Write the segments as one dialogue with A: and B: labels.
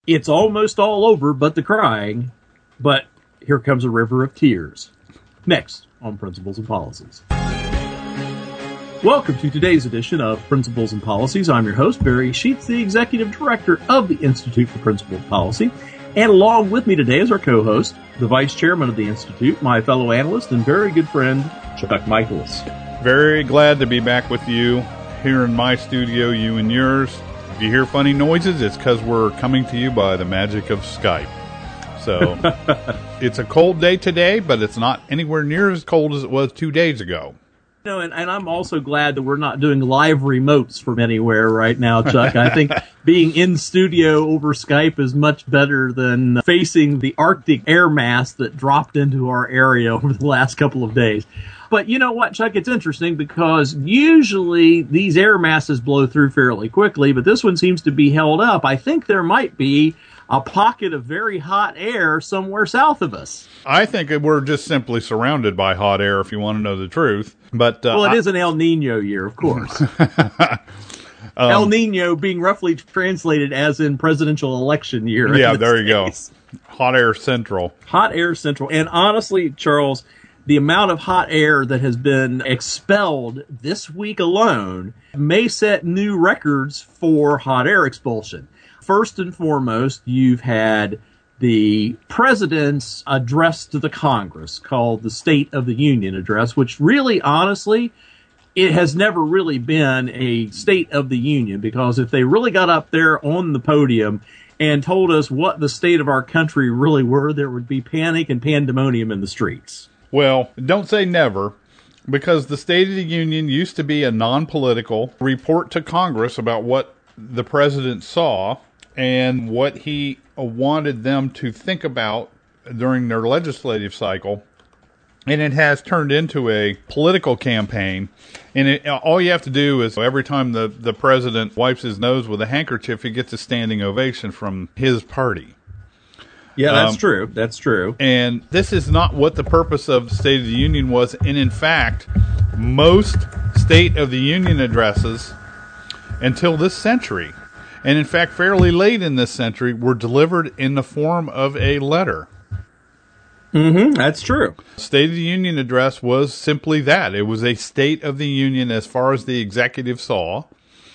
A: It's almost all over but the crying, but here comes a river of tears. Next on Principles and Policies. Welcome to today's edition of Principles and Policies. I'm your host, Barry Sheets, the Executive Director of the Institute for Principled Policy. And along with me today is our co-host, the Vice Chairman of the Institute, my fellow analyst and very good friend, Chuck Michaelis.
B: Very glad to be back with you here in my studio, you and yours. If you hear funny noises, it's because we're coming to you by the magic of Skype. So, it's a cold day today, but it's not anywhere near as cold as it was 2 days ago.
A: No, and I'm also glad that we're not doing live remotes from anywhere right now, Chuck. I think being in studio over Skype is much better than facing the Arctic air mass that dropped into our area over the last couple of days. But you know what, Chuck? It's interesting because usually these air masses blow through fairly quickly, but this one seems to be held up. I think there might be a pocket of very hot air somewhere south of us.
B: I think we're just simply surrounded by hot air, if you want to know the truth. But
A: well, it is an El Nino year, of course. El Nino being roughly translated as in presidential election year.
B: Yeah, there you go. Hot air central.
A: Hot air central. And honestly, Charles, the amount of hot air that has been expelled this week alone may set new records for hot air expulsion. First and foremost, you've had the president's address to the Congress called the State of the Union Address, which really, honestly, it has never really been a State of the Union, because if they really got up there on the podium and told us what the state of our country really were, there would be panic and pandemonium in the streets.
B: Well, don't say never, because the State of the Union used to be a non-political report to Congress about what the president saw and what he wanted them to think about during their legislative cycle. And it has turned into a political campaign. And all you have to do is every time the president wipes his nose with a handkerchief, he gets a standing ovation from his party.
A: Yeah, that's true. That's true.
B: And this is not what the purpose of the State of the Union was. And in fact, most State of the Union addresses until this century, and in fact fairly late in this century, were delivered in the form of a letter.
A: That's true.
B: State of the Union address was simply that. It was a State of the Union as far as the executive saw.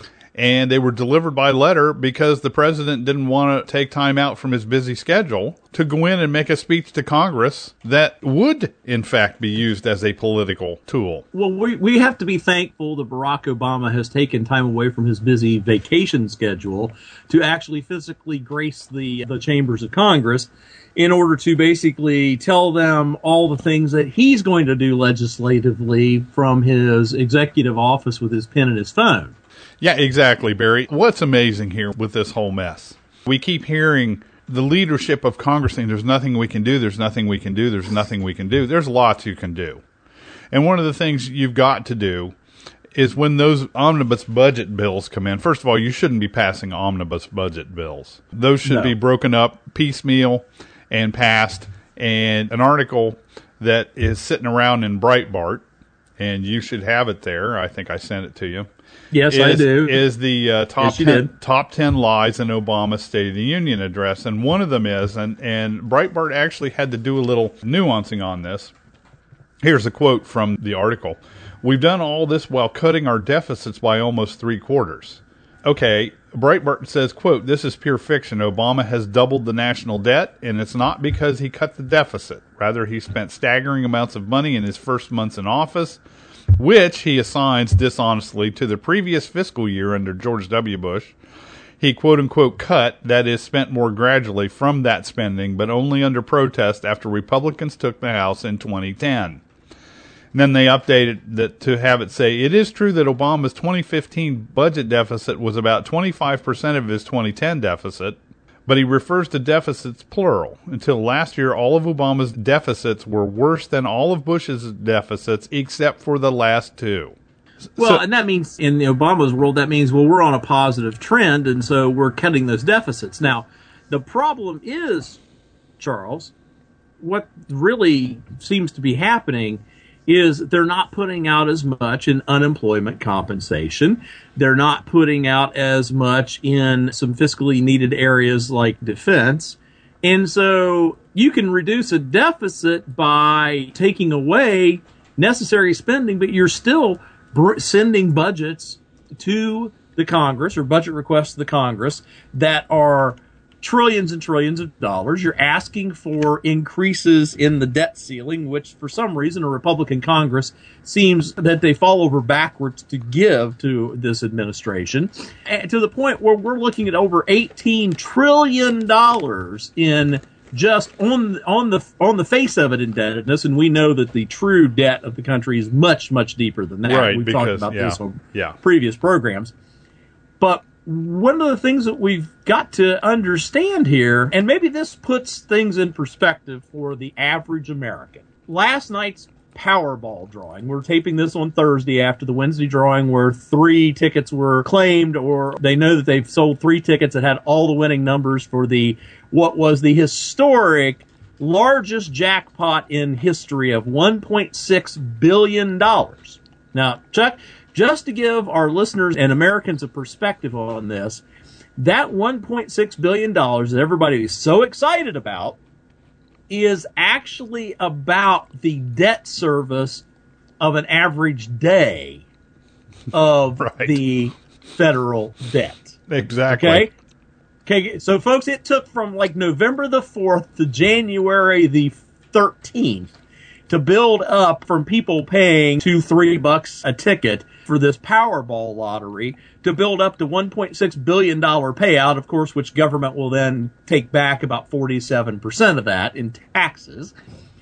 B: And they were delivered by letter because the president didn't want to take time out from his busy schedule to go in and make a speech to Congress that would, in fact, be used as a political tool.
A: Well, we have to be thankful that Barack Obama has taken time away from his busy vacation schedule to actually physically grace the chambers of Congress in order to basically tell them all the things that he's going to do legislatively from his executive office with his pen and his phone.
B: Yeah, exactly, Barry. What's amazing here with this whole mess? We keep hearing the leadership of Congress saying there's nothing we can do, there's nothing we can do, there's nothing we can do. There's lots you can do. And one of the things you've got to do is when those omnibus budget bills come in, first of all, you shouldn't be passing omnibus budget bills. Those should be broken up piecemeal and passed. And an article that is sitting around in Breitbart, and you should have it there, I think I sent it to you.
A: Yes, I do.
B: Is the top 10 lies in Obama's State of the Union address. And one of them is, and Breitbart actually had to do a little nuancing on this. Here's a quote from the article. "We've done all this while cutting our deficits by almost 3/4. Okay, Breitbart says, quote, "This is pure fiction. Obama has doubled the national debt, and it's not because he cut the deficit. Rather, he spent staggering amounts of money in his first months in office, which he assigns dishonestly to the previous fiscal year under George W. Bush. He quote-unquote cut, that is, spent more gradually from that spending, but only under protest after Republicans took the House in 2010. And then they updated that to have it say, "It is true that Obama's 2015 budget deficit was about 25% of his 2010 deficit, but he refers to deficits plural. Until last year, all of Obama's deficits were worse than all of Bush's deficits except for the last two."
A: Well, and that means in Obama's world, that means, well, we're on a positive trend, and so we're cutting those deficits. Now, the problem is, Charles, what really seems to be happening is they're not putting out as much in unemployment compensation. They're not putting out as much in some fiscally needed areas like defense. And so you can reduce a deficit by taking away necessary spending, but you're still sending budgets to the Congress, or budget requests to the Congress, that are trillions and trillions of dollars. You're asking for increases in the debt ceiling, which for some reason a Republican Congress seems that they fall over backwards to give to this administration, and to the point where we're looking at over $18 trillion in just on the face of it indebtedness, and we know that the true debt of the country is much, much deeper than that.
B: Right,
A: We've talked about this on previous programs. But one of the things that we've got to understand here, and maybe this puts things in perspective for the average American. Last night's Powerball drawing, we're taping this on Thursday after the Wednesday drawing where 3 tickets were claimed, or they know that they've sold 3 tickets that had all the winning numbers for what was the historic largest jackpot in history of $1.6 billion. Now, Chuck, just to give our listeners and Americans a perspective on this, that $1.6 billion that everybody is so excited about is actually about the debt service of an average day of the federal debt.
B: Exactly.
A: Okay, so folks, it took from like November the 4th to January the 13th to build up from people paying $2-3 a ticket for this Powerball lottery to build up to $1.6 billion payout, of course, which government will then take back about 47% of that in taxes.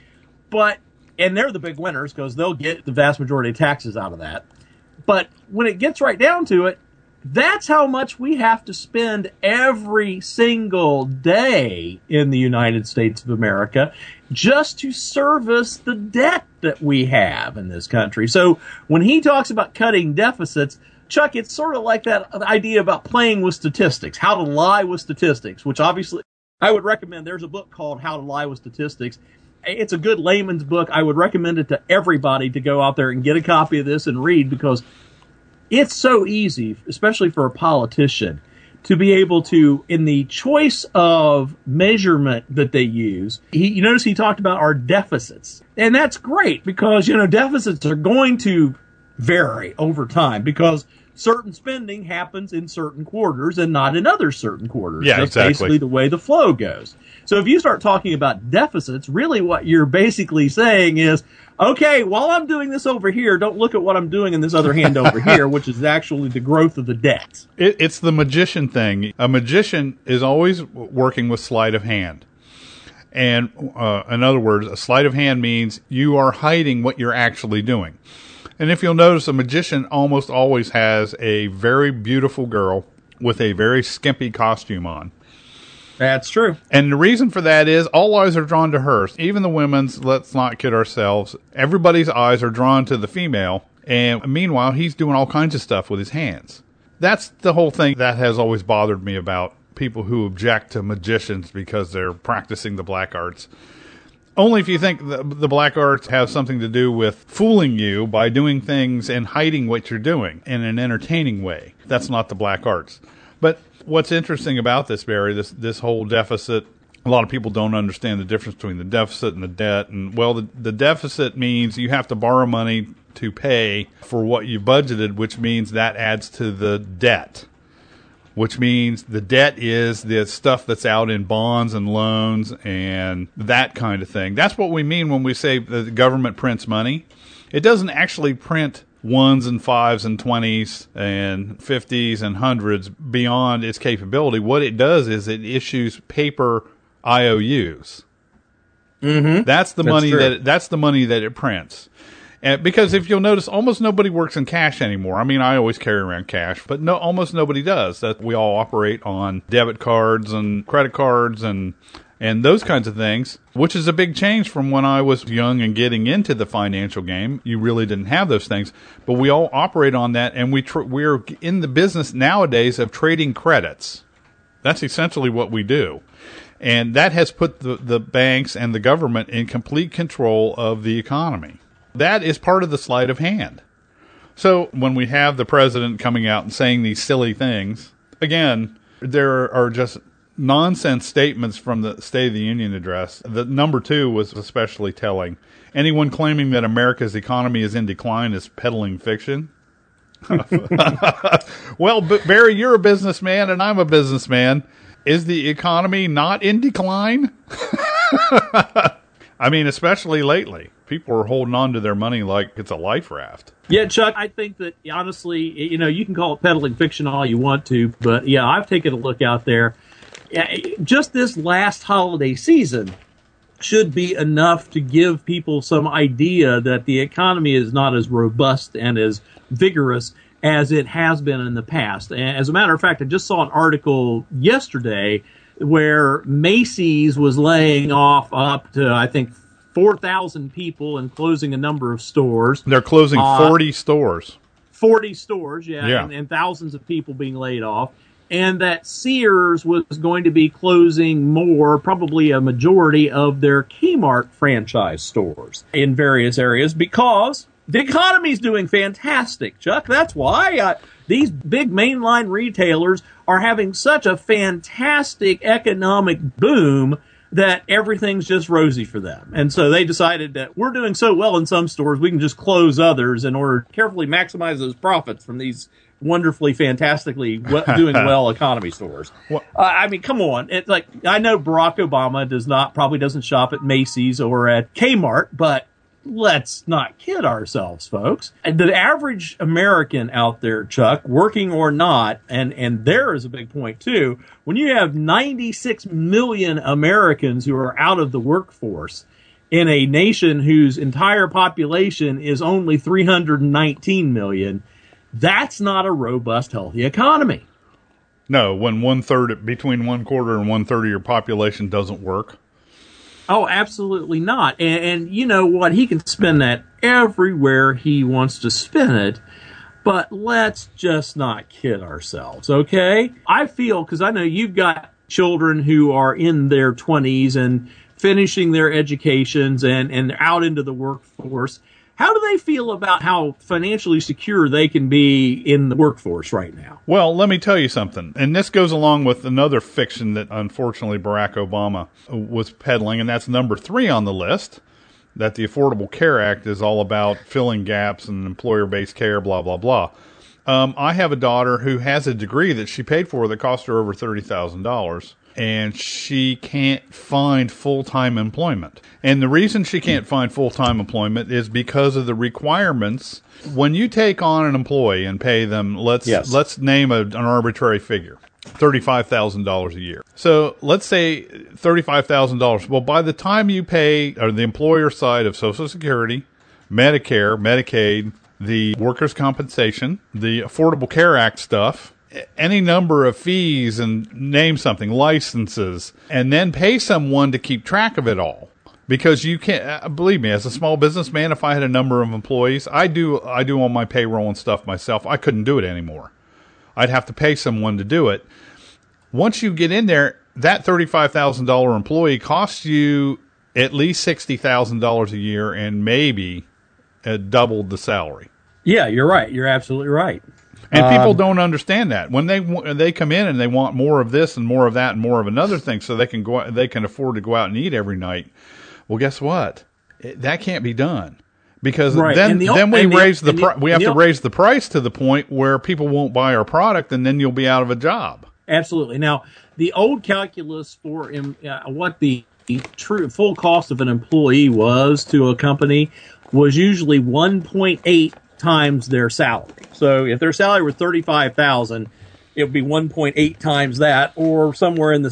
A: And they're the big winners because they'll get the vast majority of taxes out of that. But when it gets right down to it, that's how much we have to spend every single day in the United States of America just to service the debt that we have in this country. So when he talks about cutting deficits, Chuck, it's sort of like that idea about playing with statistics, how to lie with statistics, which obviously I would recommend. There's a book called How to Lie with Statistics. It's a good layman's book. I would recommend it to everybody to go out there and get a copy of this and read, because it's so easy, especially for a politician, to be able to, in the choice of measurement that they use, you notice he talked about our deficits. And that's great because, deficits are going to vary over time because certain spending happens in certain quarters and not in other certain quarters.
B: Yeah,
A: That's
B: exactly.
A: basically the way the flow goes. So if you start talking about deficits, really what you're basically saying is, okay, while I'm doing this over here, don't look at what I'm doing in this other hand over here, which is actually the growth of the debt.
B: It's the magician thing. A magician is always working with sleight of hand. And in other words, a sleight of hand means you are hiding what you're actually doing. And if you'll notice, a magician almost always has a very beautiful girl with a very skimpy costume on.
A: That's true.
B: And the reason for that is all eyes are drawn to her. Even the women's, let's not kid ourselves. Everybody's eyes are drawn to the female. And meanwhile, he's doing all kinds of stuff with his hands. That's the whole thing that has always bothered me about people who object to magicians because they're practicing the black arts. Only if you think the black arts have something to do with fooling you by doing things and hiding what you're doing in an entertaining way. That's not the black arts. But what's interesting about this, Barry, this whole deficit, a lot of people don't understand the difference between the deficit and the debt. And, well, the deficit means you have to borrow money to pay for what you budgeted, which means that adds to the debt, which means the debt is the stuff that's out in bonds and loans and that kind of thing. That's what we mean when we say that the government prints money. It doesn't actually print ones and fives and 20s and 50s and hundreds beyond its capability. What it does is it issues paper IOUs. Mm-hmm. That's the money that it prints. Because if you'll notice, almost nobody works in cash anymore. I mean, I always carry around cash, but almost nobody does. That we all operate on debit cards and credit cards and those kinds of things, which is a big change from when I was young and getting into the financial game. You really didn't have those things, but we all operate on that, and we're in the business nowadays of trading credits. That's essentially what we do. And that has put the banks and the government in complete control of the economy. That is part of the sleight of hand. So when we have the president coming out and saying these silly things, again, there are just nonsense statements from the State of the Union address. The number 2 was especially telling. Anyone claiming that America's economy is in decline is peddling fiction. Well, Barry, you're a businessman and I'm a businessman. Is the economy not in decline? I mean, especially lately. People are holding on to their money like it's a life raft.
A: Yeah, Chuck, I think that, honestly, you can call it peddling fiction all you want to, but, yeah, I've taken a look out there. Just this last holiday season should be enough to give people some idea that the economy is not as robust and as vigorous as it has been in the past. As a matter of fact, I just saw an article yesterday where Macy's was laying off up to, I think, 4,000 people and closing a number of stores.
B: They're closing 40 stores.
A: 40 stores, yeah. And thousands of people being laid off. And that Sears was going to be closing more, probably a majority of their Kmart franchise stores in various areas because the economy's doing fantastic, Chuck. That's why these big mainline retailers are having such a fantastic economic boom that everything's just rosy for them. And so they decided that we're doing so well in some stores, we can just close others in order to carefully maximize those profits from these wonderfully, fantastically doing well economy stores. I mean, come on. It's like, I know Barack Obama probably doesn't shop at Macy's or at Kmart, but let's not kid ourselves, folks. The average American out there, Chuck, working or not, and there is a big point too, when you have 96 million Americans who are out of the workforce in a nation whose entire population is only 319 million, that's not a robust, healthy economy.
B: No, when between 1/4 and 1/3 of your population doesn't work.
A: Oh, absolutely not. And you know what? He can spend that everywhere he wants to spend it. But let's just not kid ourselves, okay? I feel, because I know you've got children who are in their 20s and finishing their educations and out into the workforce. How do they feel about how financially secure they can be in the workforce right now?
B: Well, let me tell you something. And this goes along with another fiction that, unfortunately, Barack Obama was peddling, and that's number 3 on the list, that the Affordable Care Act is all about filling gaps and employer-based care, blah, blah, blah. I have a daughter who has a degree that she paid for that cost her over $30,000. And she can't find full-time employment. And the reason she can't find full-time employment is because of the requirements. When you take on an employee and pay them, let's name an arbitrary figure, $35,000 a year. So let's say $35,000. Well, by the time you pay the employer side of Social Security, Medicare, Medicaid, the workers' compensation, the Affordable Care Act stuff, any number of fees, and name something, licenses, and then pay someone to keep track of it all. Because you can't, believe me, as a small businessman, if I had a number of employees, I do all my payroll and stuff myself. I couldn't do it anymore. I'd have to pay someone to do it. Once you get in there, that $35,000 employee costs you at least $60,000 a year and maybe doubled the salary.
A: Yeah, you're right. You're absolutely right.
B: And people don't understand that when they come in and they want more of this and more of that and more of another thing, so they can afford to go out and eat every night. Well, guess what? That can't be done because then we have to raise the price to the point where people won't buy our product, and then you'll be out of a job.
A: Absolutely. Now, the old calculus for what the true full cost of an employee was to a company was usually 1.8 times their salary. So if their salary was $35,000, it would be 1.8 times that, or somewhere in the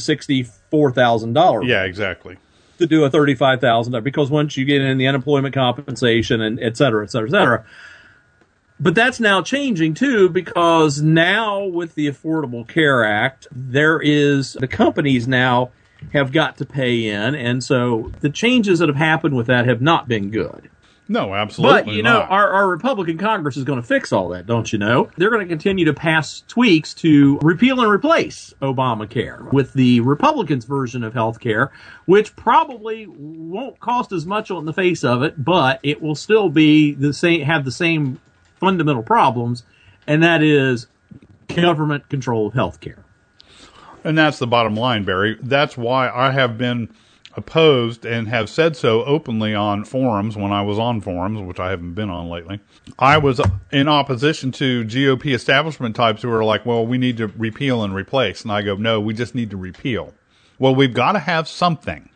A: $64,000.
B: Yeah, exactly.
A: To do a $35,000, because once you get in the unemployment compensation and et cetera, et cetera, et cetera. But that's now changing too, because now with the Affordable Care Act, the companies now have got to pay in, and so the changes that have happened with that have not been good.
B: No, absolutely
A: But, you know,
B: not.
A: our Republican Congress is going to fix all that, don't you know? They're going to continue to pass tweaks to repeal and replace Obamacare with the Republicans' version of health care, which probably won't cost as much on the face of it, but it will still be the same, have the same fundamental problems, and that is government control of health care.
B: And that's the bottom line, Barry. That's why I have been opposed and have said so openly on forums when I was on forums, which I haven't been on lately. I was in opposition to GOP establishment types who are like, well, we need to repeal and replace. And I go, no, we just need to repeal. Well, we've got to have something.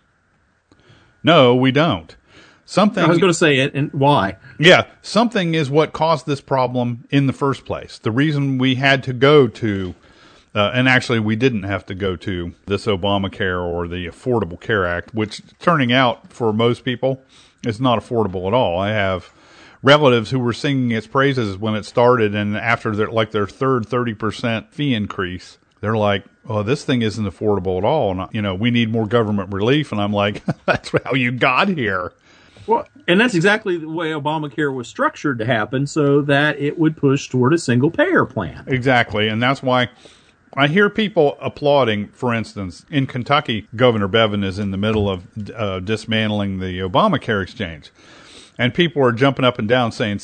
B: No, we don't. Something.
A: I was going to say it, and why?
B: Yeah, something is what caused this problem in the first place. The reason we had to go to and actually, we didn't have to go to this Obamacare or the Affordable Care Act, which turning out for most people is not affordable at all. I have relatives who were singing its praises when it started, and after their third 30% fee increase, they're like, "Oh, this thing isn't affordable at all." And you know, we need more government relief. And I'm like, "That's how you got here."
A: Well, and that's exactly the way Obamacare was structured to happen, so that it would push toward a single payer plan.
B: Exactly, and that's why I hear people applauding. For instance, in Kentucky, Governor Bevin is in the middle of dismantling the Obamacare exchange. And people are jumping up and down saying,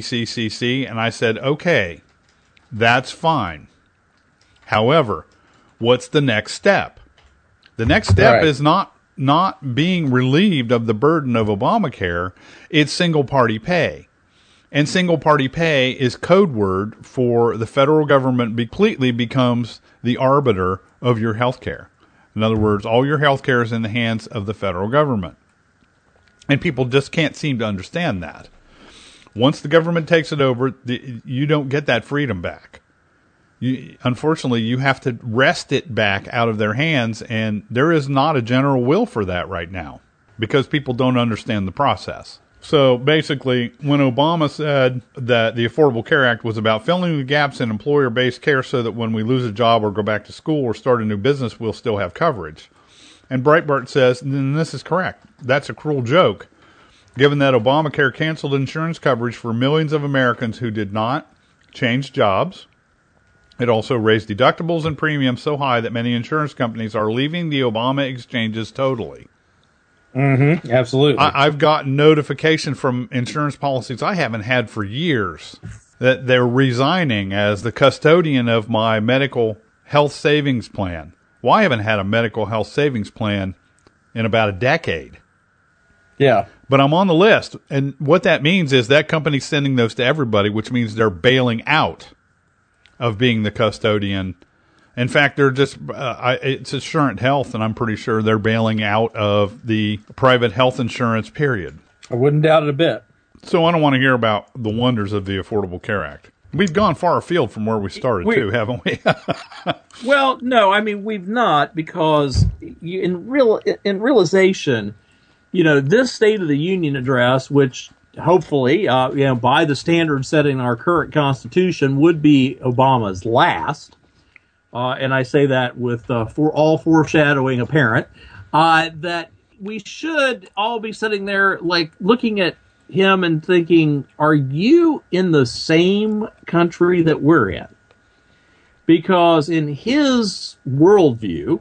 B: see. And I said, okay, that's fine. However, what's the next step? The next step is not being relieved of the burden of Obamacare. It's single-party pay. And single-party pay is code word for the federal government completely becomes the arbiter of your health care. In other words, all your health care is in the hands of the federal government. And people just can't seem to understand that. Once the government takes it over, you don't get that freedom back. Unfortunately, you have to wrest it back out of their hands, and there is not a general will for that right now because people don't understand the process. So basically, when Obama said that the Affordable Care Act was about filling the gaps in employer-based care so that when we lose a job or go back to school or start a new business, we'll still have coverage. And Breitbart says, then this is correct. That's a cruel joke, given that Obamacare canceled insurance coverage for millions of Americans who did not change jobs. It also raised deductibles and premiums so high that many insurance companies are leaving the Obama exchanges totally.
A: Mm-hmm. Absolutely.
B: I've gotten notification from insurance policies I haven't had for years that they're resigning as the custodian of my medical health savings plan. Well, I haven't had a medical health savings plan in about a decade.
A: Yeah.
B: But I'm on the list. And what that means is that company's sending those to everybody, which means they're bailing out of being the custodian. In fact, they're just, it's Assurant Health, and I'm pretty sure they're bailing out of the private health insurance, period.
A: I wouldn't doubt it a bit.
B: So I don't want to hear about the wonders of the Affordable Care Act. We've gone far afield from where we started, too, haven't we?
A: Well, no, I mean, we've not, because in realization, you know, this State of the Union address, which hopefully, by the standards set in our current Constitution, would be Obama's last. And I say that with for all foreshadowing apparent, that we should all be sitting there like looking at him and thinking, are you in the same country that we're in? Because in his worldview,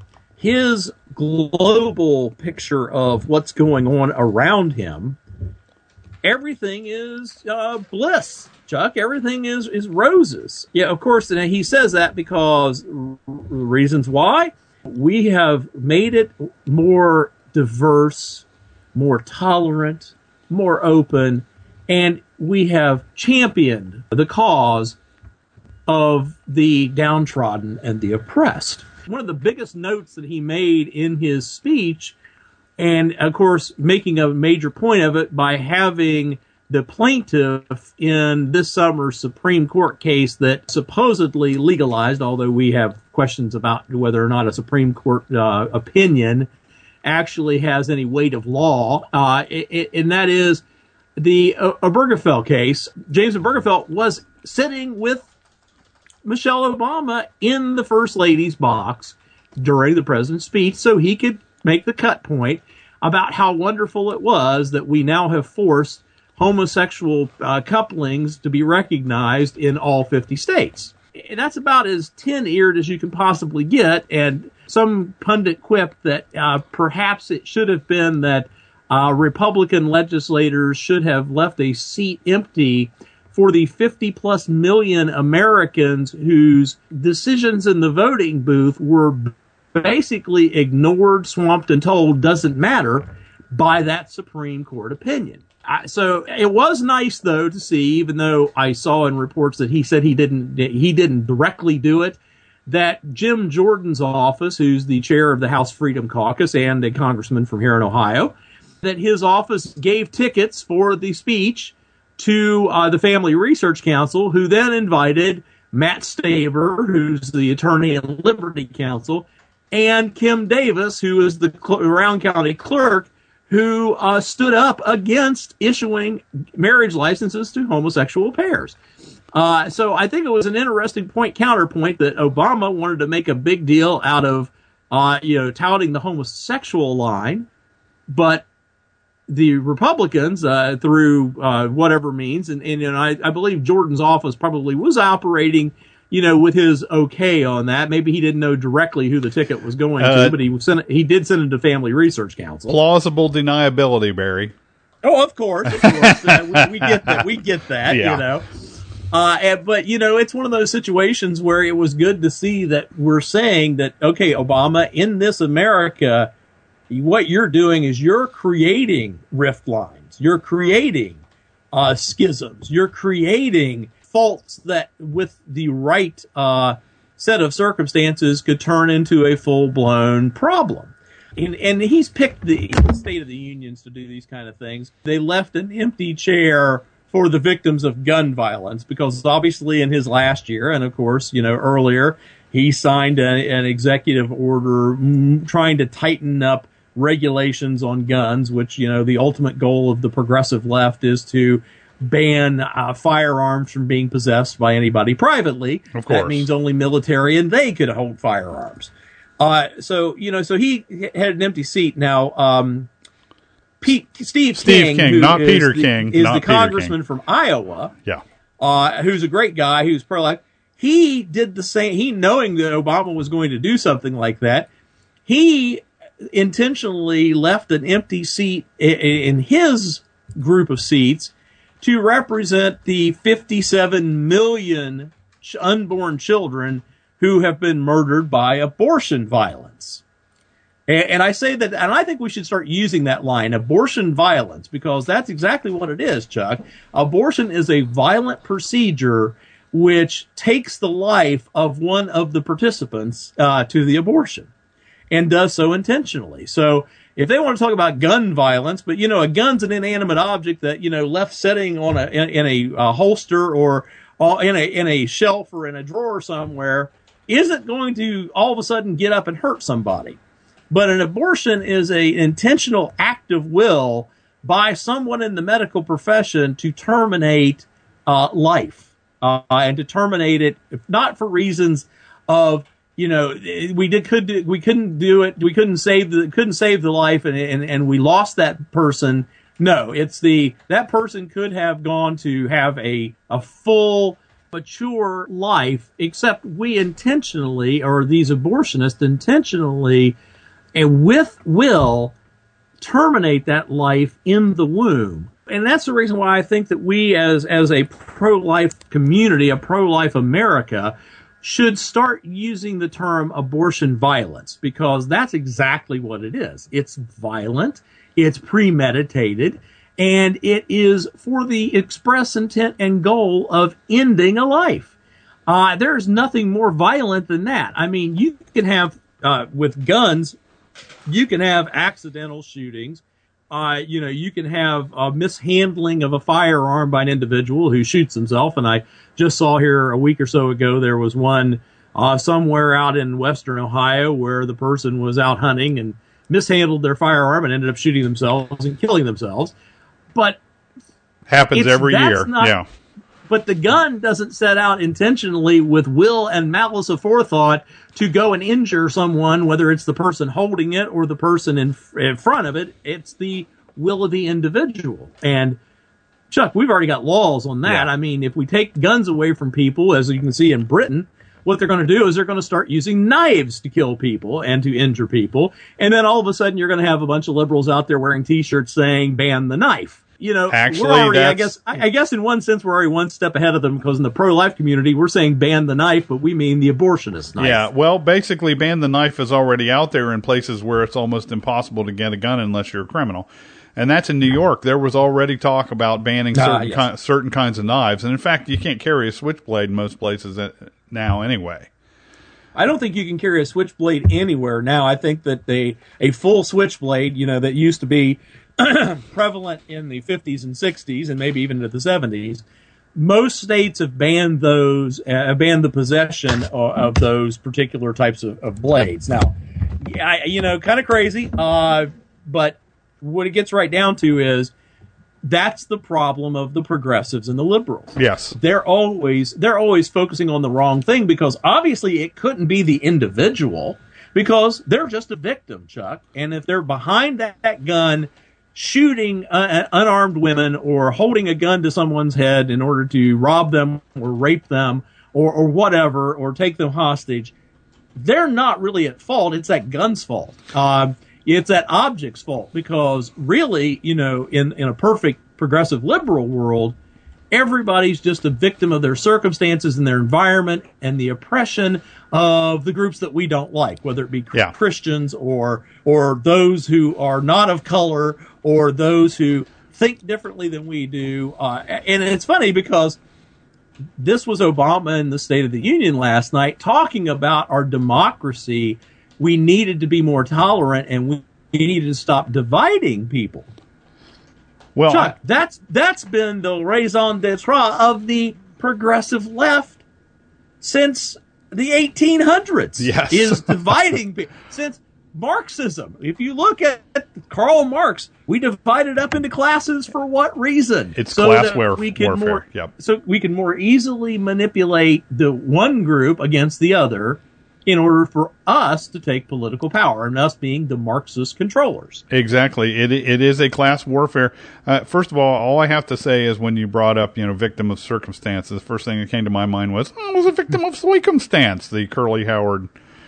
A: his global picture of what's going on around him, everything is bliss. Chuck, everything is roses. Yeah, of course, and he says that because reasons why. We have made it more diverse, more tolerant, more open, and we have championed the cause of the downtrodden and the oppressed. One of the biggest notes that he made in his speech, and of course making a major point of it by having the plaintiff in this summer's Supreme Court case that supposedly legalized, although we have questions about whether or not a Supreme Court opinion actually has any weight of law, and that is the Obergefell case. James Obergefell was sitting with Michelle Obama in the First Lady's box during the president's speech so he could make the cut point about how wonderful it was that we now have forced homosexual couplings to be recognized in all 50 states. And that's about as tin-eared as you can possibly get. And some pundit quipped that perhaps it should have been that Republican legislators should have left a seat empty for the 50-plus million Americans whose decisions in the voting booth were basically ignored, swamped, and told doesn't matter by that Supreme Court opinion. So it was nice, though, to see, even though I saw in reports that he said he didn't directly do it, that Jim Jordan's office, who's the chair of the House Freedom Caucus and a congressman from here in Ohio, that his office gave tickets for the speech to the Family Research Council, who then invited Matt Staver, who's the attorney at Liberty Counsel, and Kim Davis, who is the Round County clerk, who stood up against issuing marriage licenses to homosexual pairs. So I think it was an interesting counterpoint that Obama wanted to make a big deal out of, touting the homosexual line, but the Republicans, through whatever means, and I believe Jordan's office probably was operating, with his okay on that. Maybe he didn't know directly who the ticket was going to, but he did send it to Family Research Council.
B: Plausible deniability, Barry.
A: Oh, of course. We get that. We get that,
B: yeah.
A: But, it's one of those situations where it was good to see that we're saying that, okay, Obama, in this America, what you're doing is you're creating rift lines. You're creating schisms. You're creating faults that, with the right set of circumstances, could turn into a full-blown problem. And he's picked the State of the Unions to do these kind of things. They left an empty chair for the victims of gun violence because obviously in his last year, and of course, earlier, he signed an executive order trying to tighten up regulations on guns, which, the ultimate goal of the progressive left is to ban firearms from being possessed by anybody privately.
B: Of course.
A: That means only military and they could hold firearms. So he had an empty seat. Now, Steve King,
B: not Peter King,
A: is the congressman from Iowa.
B: Yeah.
A: Who's a great guy, who's pro-life. He did the same. He, knowing that Obama was going to do something like that, he intentionally left an empty seat in his group of seats to represent the 57 million unborn children who have been murdered by abortion violence. And I say that, and I think we should start using that line, abortion violence, because that's exactly what it is, Chuck. Abortion is a violent procedure which takes the life of one of the participants to the abortion, and does so intentionally. So if they want to talk about gun violence, but a gun's an inanimate object that left sitting on in a holster or in a shelf or in a drawer somewhere, isn't going to all of a sudden get up and hurt somebody. But an abortion is an intentional act of will by someone in the medical profession to terminate life, and to terminate it, if not for reasons of we couldn't do it. We couldn't save the life, and we lost that person. No, it's that person could have gone to have a full, mature life, except we intentionally, or these abortionists intentionally, and with will, terminate that life in the womb. And that's the reason why I think that we, as a pro-life community, a pro-life America, should start using the term abortion violence, because that's exactly what it is. It's violent, it's premeditated, and it is for the express intent and goal of ending a life. There's nothing more violent than that. I mean, you can have, with guns, you can have accidental shootings. You can have a mishandling of a firearm by an individual who shoots himself. And I just saw here a week or so ago, there was one somewhere out in western Ohio where the person was out hunting and mishandled their firearm and ended up shooting themselves and killing themselves. But
B: happens every year. Yeah.
A: But the gun doesn't set out intentionally with will and malice aforethought to go and injure someone, whether it's the person holding it or the person in front of it. It's the will of the individual. And Chuck, we've already got laws on that.
B: Yeah.
A: I mean, if we take guns away from people, as you can see in Britain, what they're going to do is they're going to start using knives to kill people and to injure people. And then all of a sudden you're going to have a bunch of liberals out there wearing T-shirts saying, ban the knife. You know,
B: actually,
A: we're already, I guess in one sense we're already one step ahead of them, because in the pro-life community we're saying ban the knife, but we mean the abortionist knife.
B: Yeah, well, basically ban the knife is already out there in places where it's almost impossible to get a gun unless you're a criminal. And that's in New York. There was already talk about banning certain kinds of knives. And in fact, you can't carry a switchblade in most places now anyway.
A: I don't think you can carry a switchblade anywhere now. I think that a full switchblade, you know, that used to be prevalent in the 50s and 60s and maybe even into the 70s, most states have banned those, banned the possession of those particular types of blades. Now, you know, kind of crazy, but what it gets right down to is that's the problem of the progressives and the liberals.
B: Yes.
A: They're always focusing on the wrong thing, because obviously it couldn't be the individual, because they're just a victim, Chuck. And if they're behind that gun shooting unarmed women or holding a gun to someone's head in order to rob them or rape them or whatever, or take them hostage, they're not really at fault. It's that gun's fault. It's that object's fault, because really, you know, in a perfect progressive liberal world, everybody's just a victim of their circumstances and their environment and the oppression of the groups that we don't like, whether it be Christians or those who are not of color or those who think differently than we do. And it's funny because this was Obama in the State of the Union last night talking about our democracy. We needed to be more tolerant, and we needed to stop dividing people.
B: Well,
A: Chuck, that's been the raison d'etre of the progressive left since the 1800s.
B: Yes.
A: Is dividing people. Since Marxism. If you look at Karl Marx, we divided up into classes for what reason?
B: It's class warfare.
A: So we can more easily manipulate the one group against the other in order for us to take political power, and us being the Marxist controllers.
B: Exactly. It is a class warfare. First of all I have to say is, when you brought up, you know, victim of circumstance, the first thing that came to my mind was, I was a victim of circumstance, the Curly Howard,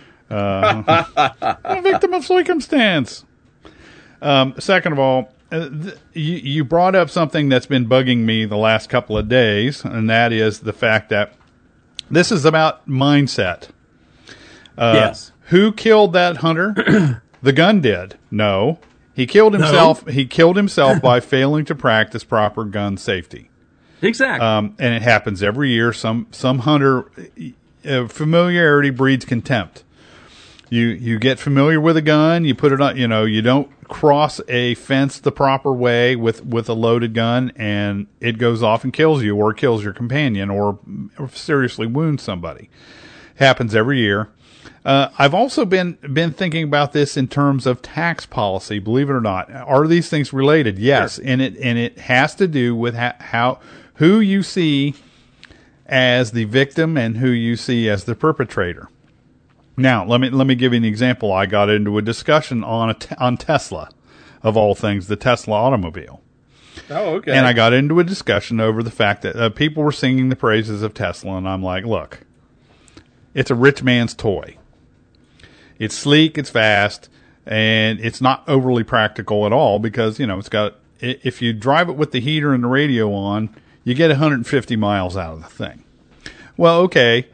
B: a victim of circumstance. Second of all, you brought up something that's been bugging me the last couple of days, and that is the fact that this is about mindset.
A: Yes.
B: Who killed that hunter? The gun did. No. He killed himself. No. He killed himself by failing to practice proper gun safety.
A: Exactly.
B: And it happens every year. Some hunter, familiarity breeds contempt. You get familiar with a gun, you put it on, you know, you don't cross a fence the proper way with a loaded gun, and it goes off and kills you, or kills your companion, or seriously wounds somebody. Happens every year. I've also been thinking about this in terms of tax policy. Believe it or not, are these things related? Yes, sure. and it has to do with who you see as the victim and who you see as the perpetrator. Now, let me give you an example. I got into a discussion on Tesla, of all things, the Tesla automobile.
A: Oh, okay.
B: And I got into a discussion over the fact that people were singing the praises of Tesla, and I'm like, look, it's a rich man's toy. It's sleek, it's fast, and it's not overly practical at all, because, you know, if you drive it with the heater and the radio on, you get 150 miles out of the thing. Well, okay,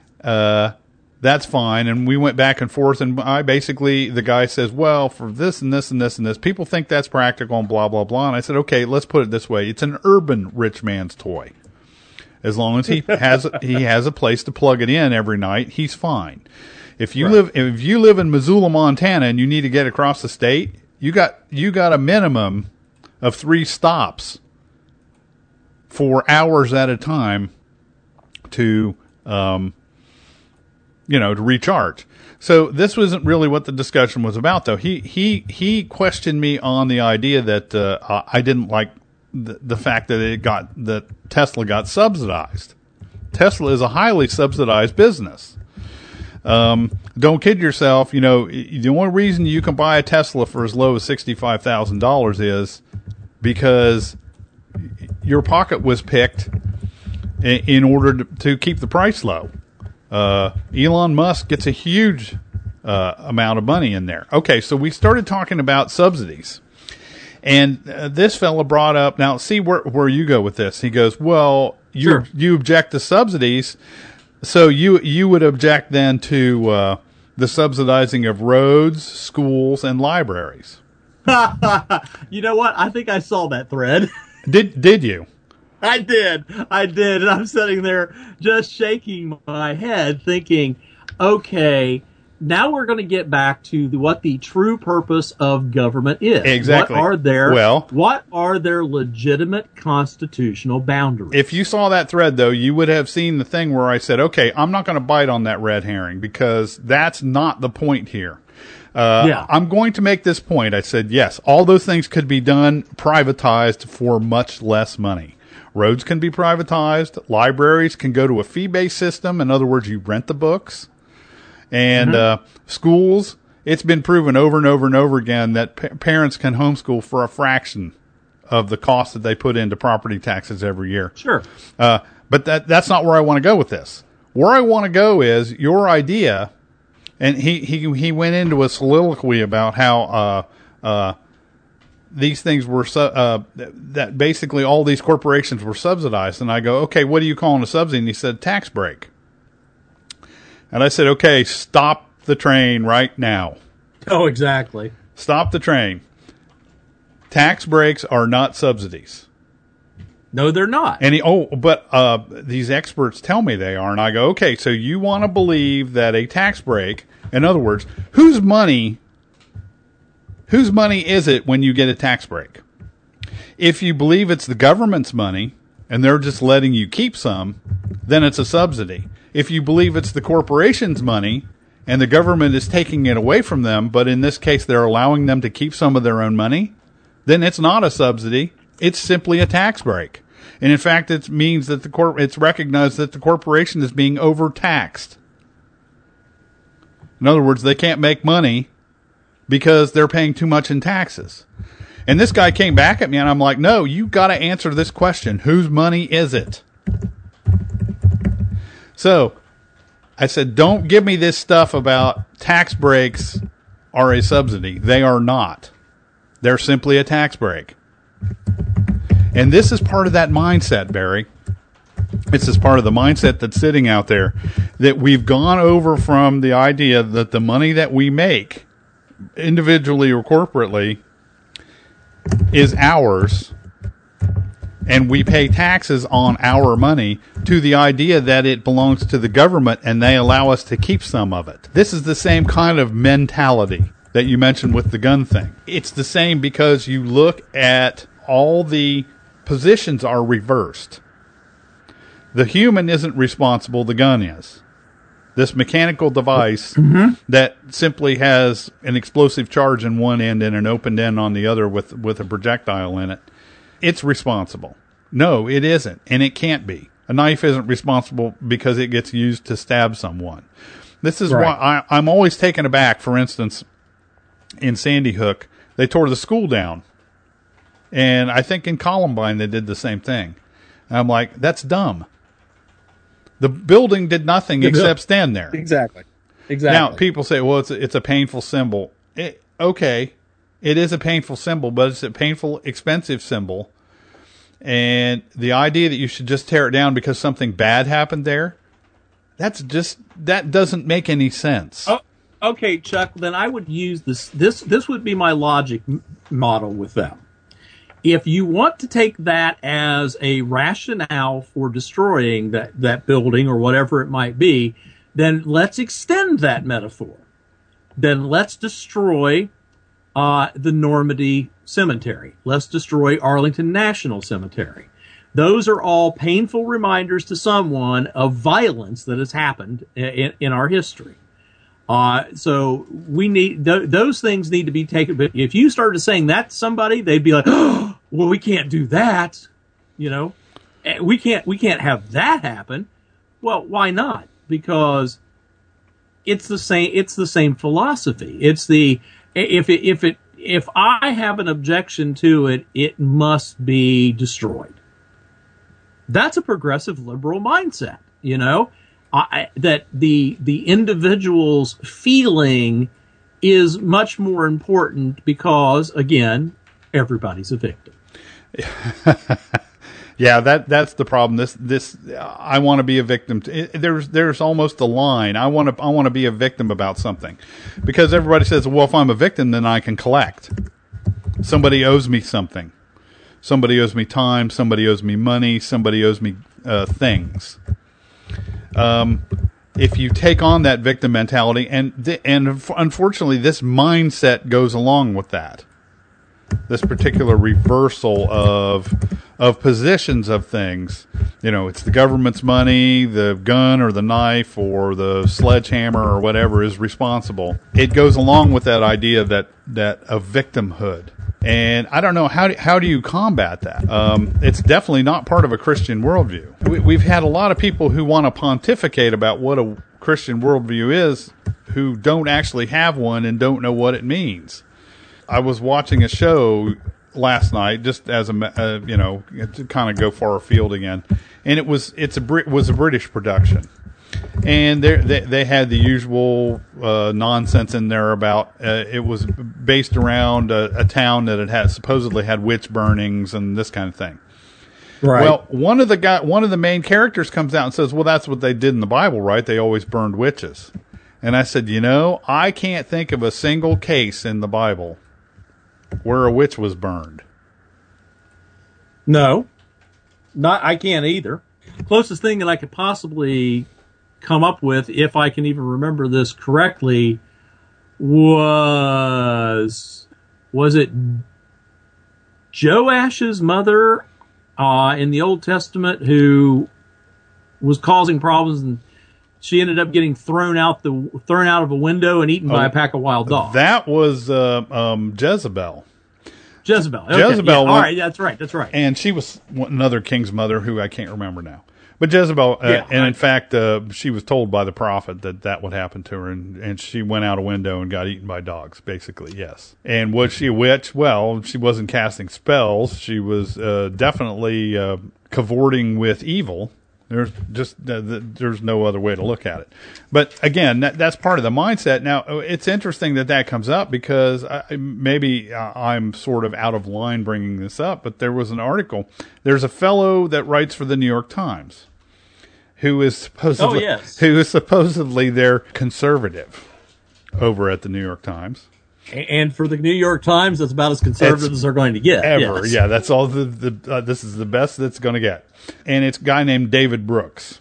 B: that's fine. And we went back and forth, and the guy says, well, for this and this and this and this, people think that's practical and blah, blah, blah. And I said, okay, let's put it this way. It's an urban rich man's toy. As long as he has a place to plug it in every night, he's fine. If you live in Missoula, Montana, and you need to get across the state, you got a minimum of 3 stops for hours at a time to to recharge. So this wasn't really what the discussion was about, though. He questioned me on the idea that I didn't like the fact that Tesla got subsidized. Tesla is a highly subsidized business. Don't kid yourself. You know, the only reason you can buy a Tesla for as low as $65,000 is because your pocket was picked in order to keep the price low. Elon Musk gets a huge amount of money in there. Okay, so we started talking about subsidies. And this fella brought up, now see where you go with this. He goes, well, you object to subsidies, so you would object then to the subsidizing of roads, schools, and libraries.
A: You know what? I think I saw that thread.
B: Did you?
A: I did. And I'm sitting there just shaking my head thinking, okay, now we're going to get back to what the true purpose of government is.
B: Exactly.
A: What are their legitimate constitutional boundaries?
B: If you saw that thread, though, you would have seen the thing where I said, okay, I'm not going to bite on that red herring because that's not the point here. I'm going to make this point. I said, yes, all those things could be done privatized for much less money. Roads can be privatized. Libraries can go to a fee-based system. In other words, you rent the books. And schools, it's been proven over and over and over again that parents can homeschool for a fraction of the cost that they put into property taxes every year.
A: Sure.
B: But that's not where I want to go with this. Where I want to go is your idea, and he went into a soliloquy about how these things were that basically all these corporations were subsidized. And I go, okay, what are you calling a subsidy? And he said tax break. And I said, okay, stop the train right now.
A: Oh, exactly.
B: Stop the train. Tax breaks are not subsidies.
A: No, they're not.
B: And these experts tell me they are. And I go, okay, so you want to believe that a tax break, in other words, whose money is it when you get a tax break? If you believe it's the government's money and they're just letting you keep some, then it's a subsidy. If you believe it's the corporation's money and the government is taking it away from them, but in this case they're allowing them to keep some of their own money, then it's not a subsidy. It's simply a tax break. And in fact, it means that it's recognized that the corporation is being overtaxed. In other words, they can't make money because they're paying too much in taxes. And this guy came back at me and I'm like, no, you got to answer this question. Whose money is it? So I said, don't give me this stuff about tax breaks are a subsidy. They are not. They're simply a tax break. And this is part of that mindset, Barry. This is part of the mindset that's sitting out there, that we've gone over from the idea that the money that we make, individually or corporately, is ours, and we pay taxes on our money, to the idea that it belongs to the government and they allow us to keep some of it. This is the same kind of mentality that you mentioned with the gun thing. It's the same because you look at all the positions are reversed. The human isn't responsible, the gun is. This mechanical device that simply has an explosive charge in one end and an open end on the other with a projectile in it, it's responsible. No, it isn't, and it can't be. A knife isn't responsible because it gets used to stab someone. This is why I'm always taken aback. For instance, in Sandy Hook, they tore the school down. And I think in Columbine they did the same thing. And I'm like, that's dumb. The building did nothing except stand there.
A: Exactly.
B: Now, people say, well, it's a painful symbol. Okay, it is a painful symbol, but it's a painful, expensive symbol. And the idea that you should just tear it down because something bad happened there, that doesn't make any sense.
A: Oh, okay, Chuck, then I would use this would be my logic model with them. If you want to take that as a rationale for destroying that building or whatever it might be, then let's extend that metaphor. Then let's destroy the Normandy Cemetery. Let's destroy Arlington National Cemetery. Those are all painful reminders to someone of violence that has happened in our history. So we need those things need to be taken. But if you started saying that to somebody, they'd be like, "Oh, well, we can't do that. You know, we can't have that happen." Well, why not? Because it's the same. It's the same philosophy. It's the if I have an objection to it, it must be destroyed. That's a progressive liberal mindset, you know, that the individual's feeling is much more important because, again, everybody's a victim.
B: Yeah, that's the problem. This I want to be a victim. There's almost a line. I want to be a victim about something, because everybody says, well, if I'm a victim, then I can collect. Somebody owes me something. Somebody owes me time. Somebody owes me money. Somebody owes me things. If you take on that victim mentality, and unfortunately, this mindset goes along with that. This particular reversal of positions of things. You know, it's the government's money, the gun or the knife or the sledgehammer or whatever is responsible. It goes along with that idea that of victimhood. And I don't know, how do you combat that? It's definitely not part of a Christian worldview. We've had a lot of people who want to pontificate about what a Christian worldview is who don't actually have one and don't know what it means. I was watching a show last night, just as to kind of go far afield again, and it was a British production, and they had the usual nonsense in there about it was based around a town that had supposedly had witch burnings and this kind of thing. Right. Well, one of the main characters comes out and says, "Well, that's what they did in the Bible, right? They always burned witches." And I said, I can't think of a single case in the Bible where a witch was burned.
A: No, I can't either. Closest thing that I could possibly come up with, if I can even remember this correctly, was it Joash's mother in the Old Testament who was causing problems, and she ended up getting thrown out of a window and eaten by a pack of wild dogs.
B: That was Jezebel.
A: Jezebel. Okay.
B: Jezebel.
A: Yeah, all right, that's right.
B: And she was another king's mother who I can't remember now. But Jezebel, in fact, she was told by the prophet that would happen to her, and she went out a window and got eaten by dogs, basically, yes. And was she a witch? Well, she wasn't casting spells. She was definitely cavorting with evil. There's no other way to look at it. But again, that's part of the mindset. Now, it's interesting that comes up because maybe I'm sort of out of line bringing this up, but there was an article. There's a fellow that writes for the New York Times who is supposedly their conservative over at the New York Times.
A: And for the New York Times, that's about as conservative as they're going to get.
B: Ever.
A: Yes.
B: Yeah, that's all this is the best that's going to get. And it's a guy named David Brooks.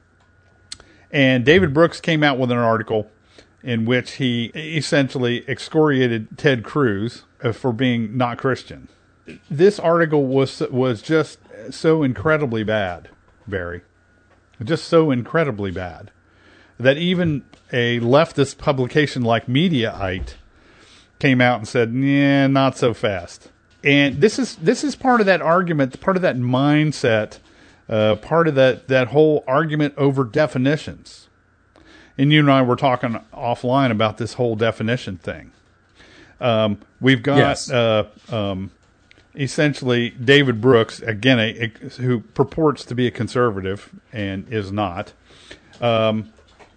B: And David Brooks came out with an article in which he essentially excoriated Ted Cruz for being not Christian. This article was just so incredibly bad, Barry. Just so incredibly bad that even a leftist publication like Mediaite came out and said, "Yeah, not so fast." And this is part of that argument, part of that mindset, part of that whole argument over definitions. And you and I were talking offline about this whole definition thing. We've got essentially David Brooks, again, who purports to be a conservative and is not. But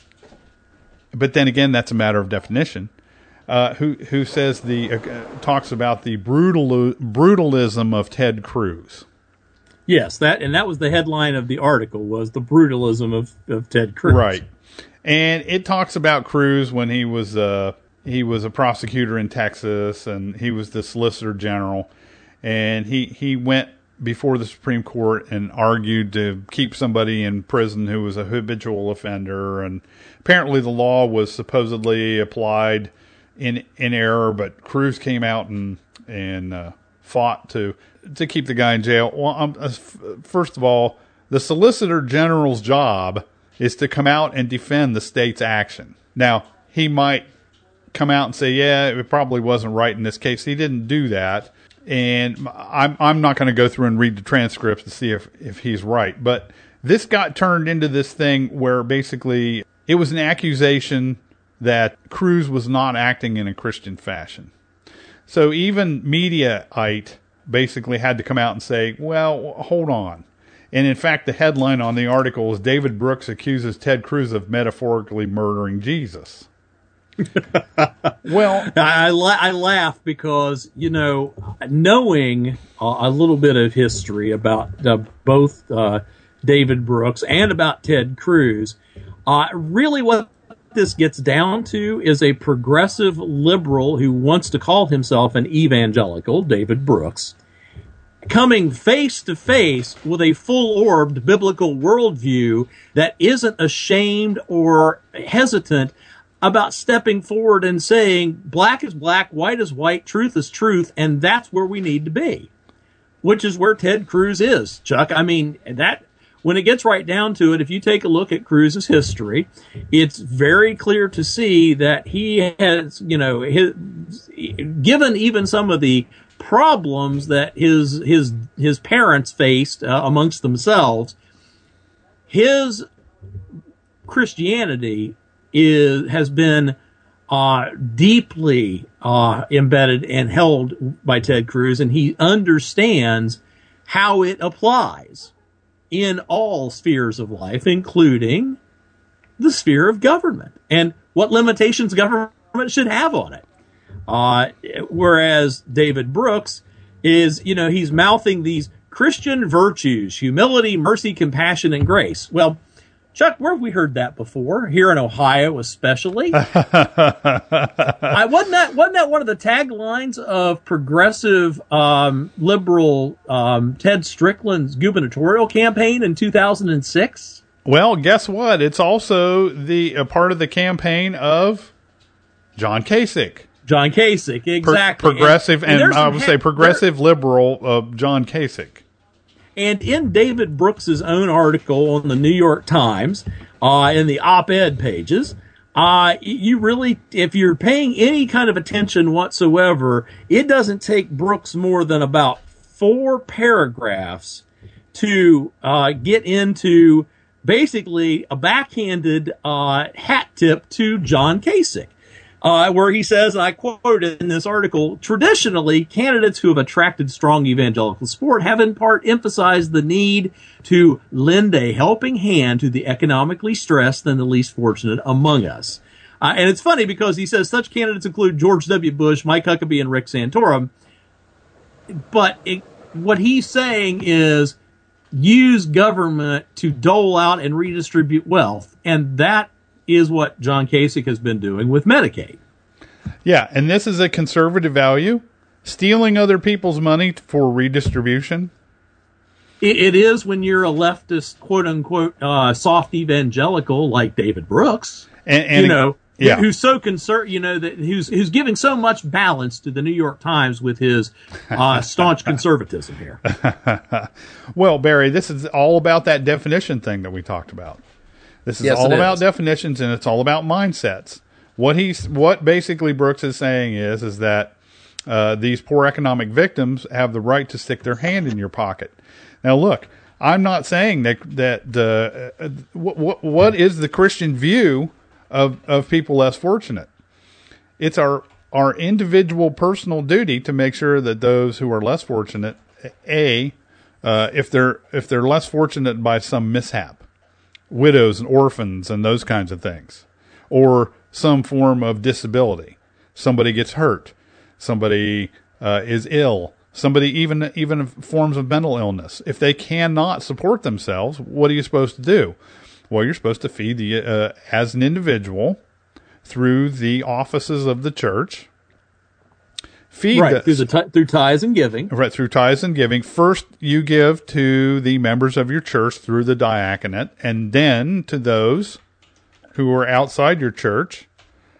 B: then again, that's a matter of definition. Who says talks about the brutalism of Ted Cruz.
A: Yes, that was the headline of the article, was the brutalism of Ted Cruz.
B: Right. And it talks about Cruz when he was a prosecutor in Texas, and he was the Solicitor General, and he went before the Supreme Court and argued to keep somebody in prison who was a habitual offender, and apparently the law was supposedly applied in error, but Cruz came out and fought to keep the guy in jail. Well, first of all, the Solicitor General's job is to come out and defend the state's action. Now, he might come out and say, yeah, it probably wasn't right in this case. He didn't do that. And I'm not going to go through and read the transcripts to see if he's right. But this got turned into this thing where basically it was an accusation that Cruz was not acting in a Christian fashion. So even Mediaite basically had to come out and say, well, hold on. And in fact, the headline on the article is David Brooks accuses Ted Cruz of metaphorically murdering Jesus.
A: Well, I laugh because, knowing a little bit of history about both David Brooks and about Ted Cruz, really what this gets down to is a progressive liberal who wants to call himself an evangelical, David Brooks, coming face to face with a full-orbed biblical worldview that isn't ashamed or hesitant about stepping forward and saying black is black, white is white, truth is truth, and that's where we need to be, which is where Ted Cruz is, Chuck. I mean, that when it gets right down to it, if you take a look at Cruz's history, it's very clear to see that he has, given even some of the problems that his parents faced amongst themselves, his Christianity has been deeply embedded and held by Ted Cruz, and he understands how it applies in all spheres of life, including the sphere of government and what limitations government should have on it. Whereas David Brooks is, he's mouthing these Christian virtues, humility, mercy, compassion, and grace. Well, Chuck, where have we heard that before? Here in Ohio, especially. Wasn't that one of the taglines of progressive liberal Ted Strickland's gubernatorial campaign in 2006?
B: Well, guess what? It's also a part of the campaign of John Kasich.
A: John Kasich, exactly.
B: Progressive, and I would say progressive liberal of John Kasich.
A: And in David Brooks's own article on the New York Times, in the op-ed pages, you really, if you're paying any kind of attention whatsoever, it doesn't take Brooks more than about 4 paragraphs to get into basically a backhanded hat tip to John Kasich. Where he says, and I quote in this article, traditionally, candidates who have attracted strong evangelical support have in part emphasized the need to lend a helping hand to the economically stressed and the least fortunate among us. And it's funny because he says such candidates include George W. Bush, Mike Huckabee, and Rick Santorum. But what he's saying is use government to dole out and redistribute wealth. And that is what John Kasich has been doing with Medicaid.
B: Yeah, and this is a conservative value, stealing other people's money for redistribution.
A: It is when you're a leftist, quote-unquote, soft evangelical like David Brooks, who's so concerned, who's giving so much balance to the New York Times with his staunch conservatism here.
B: Well, Barry, this is all about that definition thing that we talked about. This is all about definitions, and it's all about mindsets. What basically Brooks is saying is that these poor economic victims have the right to stick their hand in your pocket. Now, look, I'm not saying that what is the Christian view of people less fortunate. It's our individual personal duty to make sure that those who are less fortunate, if they're less fortunate by some mishap, widows and orphans and those kinds of things, or some form of disability. Somebody gets hurt. Somebody is ill. Somebody even forms of mental illness. If they cannot support themselves, what are you supposed to do? Well, you're supposed to feed as an individual through the offices of the church.
A: Through tithes and giving.
B: Right, through tithes and giving. First, you give to the members of your church through the diaconate, and then to those who are outside your church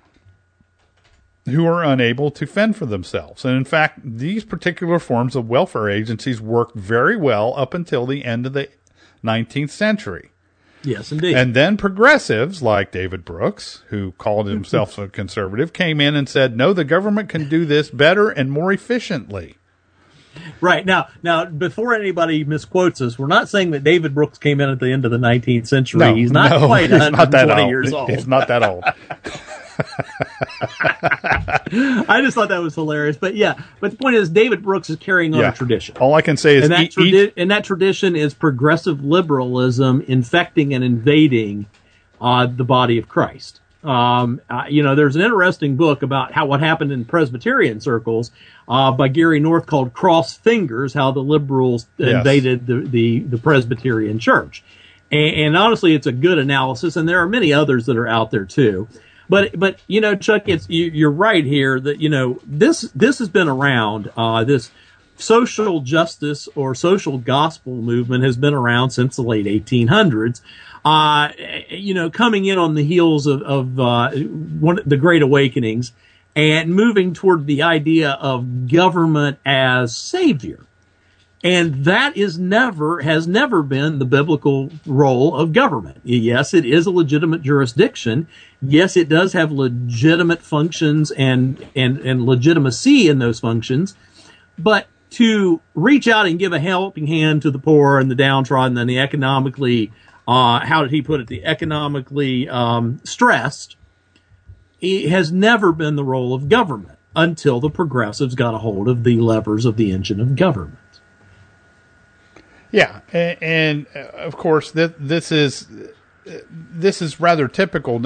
B: who are unable to fend for themselves. And in fact, these particular forms of welfare agencies worked very well up until the end of the 19th century.
A: Yes, indeed.
B: And then progressives like David Brooks, who called himself a conservative, came in and said, no, the government can do this better and more efficiently.
A: Right. Now, before anybody misquotes us, we're not saying that David Brooks came in at the end of the 19th century.
B: No,
A: he's not quite 120 years old.
B: He's not that old.
A: I just thought that was hilarious. But the point is, David Brooks is carrying on a tradition.
B: All I can say is,
A: and that tradition is progressive liberalism infecting and invading the body of Christ. There's an interesting book about what happened in Presbyterian circles by Gary North called Cross Fingers, how the liberals invaded the Presbyterian church. And honestly, it's a good analysis, and there are many others that are out there too. But Chuck, you're right here that this has been around. This social justice or social gospel movement has been around since the late 1800s. Coming in on the heels of the Great Awakenings and moving toward the idea of government as savior. And that has never been the biblical role of government. Yes, it is a legitimate jurisdiction. Yes, it does have legitimate functions and legitimacy in those functions. But to reach out and give a helping hand to the poor and the downtrodden and the economically, how did he put it, the economically stressed, it has never been the role of government until the progressives got a hold of the levers of the engine of government.
B: Yeah, and of course this is rather typical.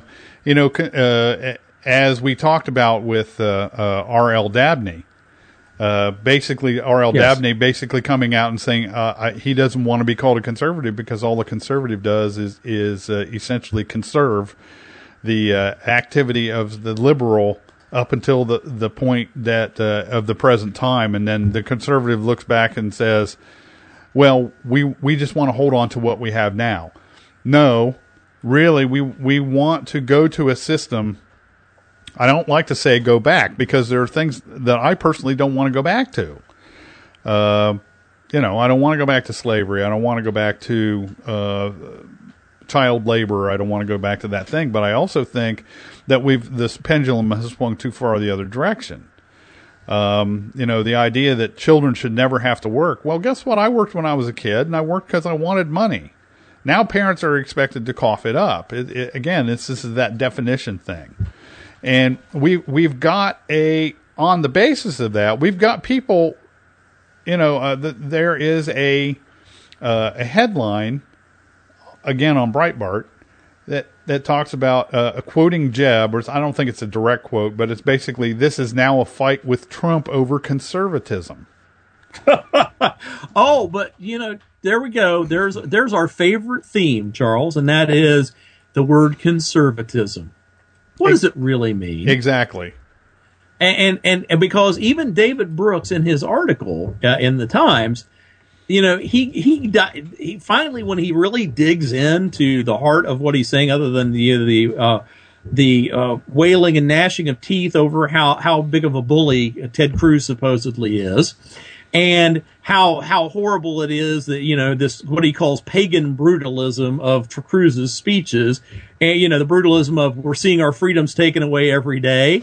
B: As we talked about with R.L. Dabney, basically R.L. Dabney basically coming out and saying he doesn't want to be called a conservative because all a conservative does is essentially conserve the activity of the liberal up until the point that of the present time, and then the conservative looks back and says, well, we just want to hold on to what we have now. No, really, we want to go to a system. I don't like to say go back because there are things that I personally don't want to go back to. I don't want to go back to slavery. I don't want to go back to child labor. I don't want to go back to that thing. But I also think that this pendulum has swung too far the other direction. The idea that children should never have to work. Well, guess what? I worked when I was a kid, and I worked because I wanted money. Now parents are expected to cough it up. This is that definition thing. And we've got on the basis of that, we've got people, there is a headline, again on Breitbart, that talks about quoting Jeb, or I don't think it's a direct quote, but it's basically, this is now a fight with Trump over conservatism.
A: Oh, but there we go. There's our favorite theme, Charles, and that is the word conservatism. What does it really mean?
B: Exactly.
A: And because even David Brooks in his article in the Times, he finally, when he really digs into the heart of what he's saying, other than the wailing and gnashing of teeth over how big of a bully Ted Cruz supposedly is, and how horrible it is that this what he calls pagan brutalism of Cruz's speeches, and the brutalism of we're seeing our freedoms taken away every day.